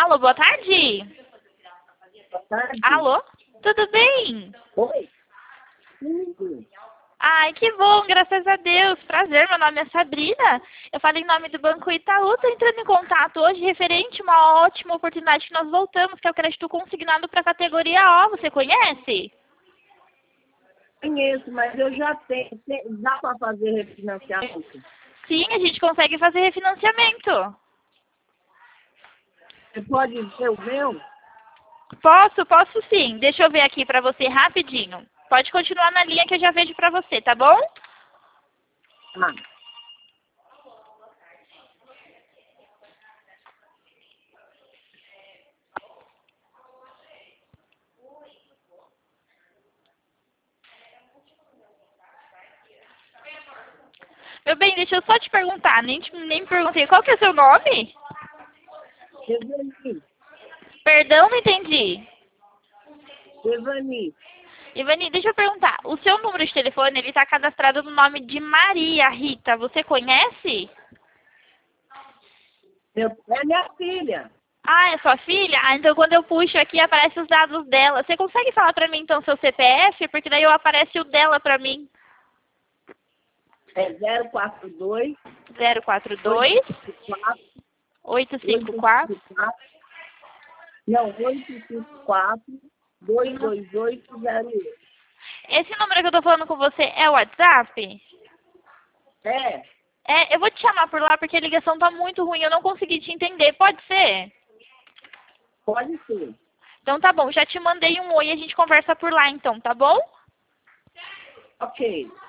Alô, boa tarde. Boa tarde. Alô, tudo bem? Oi. Tudo. Ai, que bom, graças a Deus. Prazer, meu nome é Sabrina. Eu falo em nome do Banco Itaú. Estou entrando em contato hoje referente a uma ótima oportunidade que nós voltamos, que é o crédito consignado para a categoria O. Você conhece? Conheço, mas eu já tenho. Dá para fazer refinanciamento? Sim, a gente consegue fazer refinanciamento. Você pode ver o meu? Posso sim. Deixa eu ver aqui para você rapidinho. Pode continuar na linha que eu já vejo para você, tá bom? Ah, Meu bem, deixa eu só te perguntar. Nem perguntei. Qual que é o seu nome? Evani. Perdão, não entendi. Evani. Ivani, deixa eu perguntar. O seu número de telefone, ele está cadastrado no nome de Maria Rita. Você conhece? É minha filha. Ah, é sua filha? Ah, então quando eu puxo aqui, aparece os dados dela. Você consegue falar pra mim, então, seu CPF? Porque daí eu aparece o dela pra mim. É 042 042 854 854. não, 854 22808. Esse número que eu tô falando com você é o WhatsApp? É, É, eu vou te chamar por lá porque a ligação tá muito ruim. Eu não consegui te entender. Pode ser? pode ser. Então tá bom, já te mandei um oi e a gente conversa por lá então, tá bom? Ok.